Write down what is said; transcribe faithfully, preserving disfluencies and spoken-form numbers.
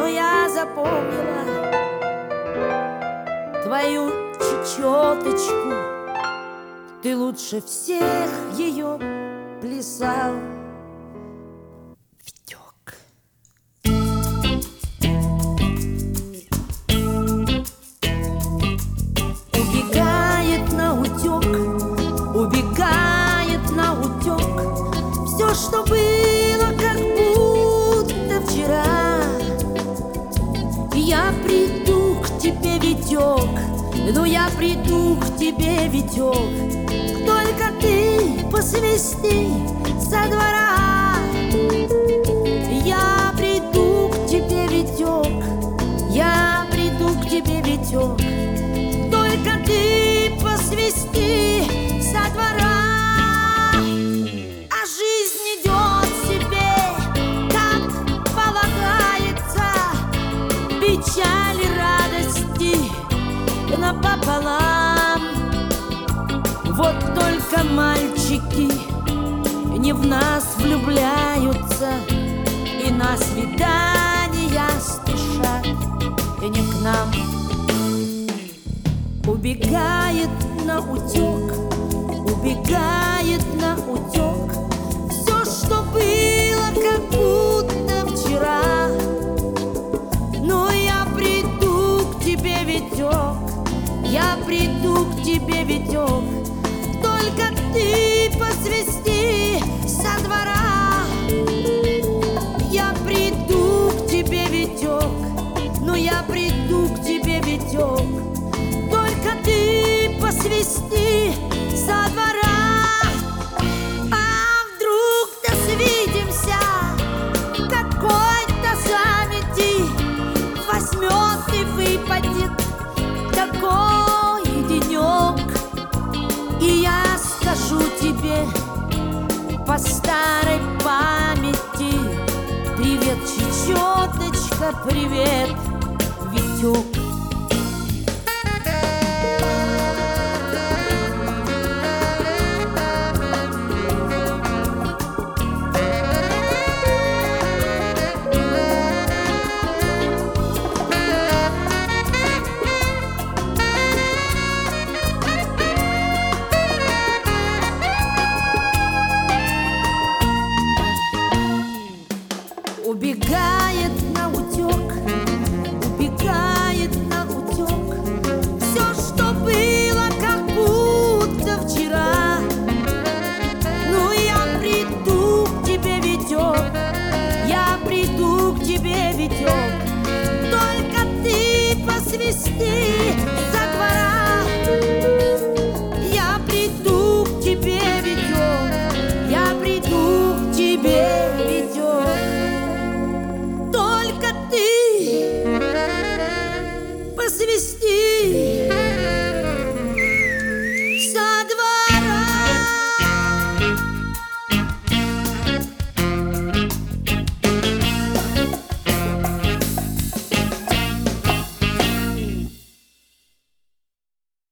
но я запомнила твою чечеточку. Ты лучше всех ее плясал, Витек. Убегает на утек, убегает на утек все, что было, как будто вчера. Я приду к тебе, Витек, ну я приду к тебе, Витек, только ты посвисти со двора. Я приду к тебе, Витек, я приду к тебе, Витек, только ты посвисти со двора. А жизнь идет себе, как полагается, печали, радости напополам. Вот только мальчики не в нас влюбляются и на свидания спешат, и не к нам. Убегает на утек, убегает на утек все, что было, как будто вчера. Но я приду к тебе, Витек, я приду к тебе, Витек, только ты посвисти со двора. Я приду к тебе, Витек, ну я приду к тебе, Витек, только ты посвисти со двора. А вдруг да свидимся, какой-то самети возьмет и выпадет такой денек, и я скажу тебе по старой памяти: привет, чечеточка, привет, Витек. Убегает на утек, убегает на утек все, что было, как будто вчера. Ну я приду к тебе, Витек, я приду к тебе, Витек, только ты посвисти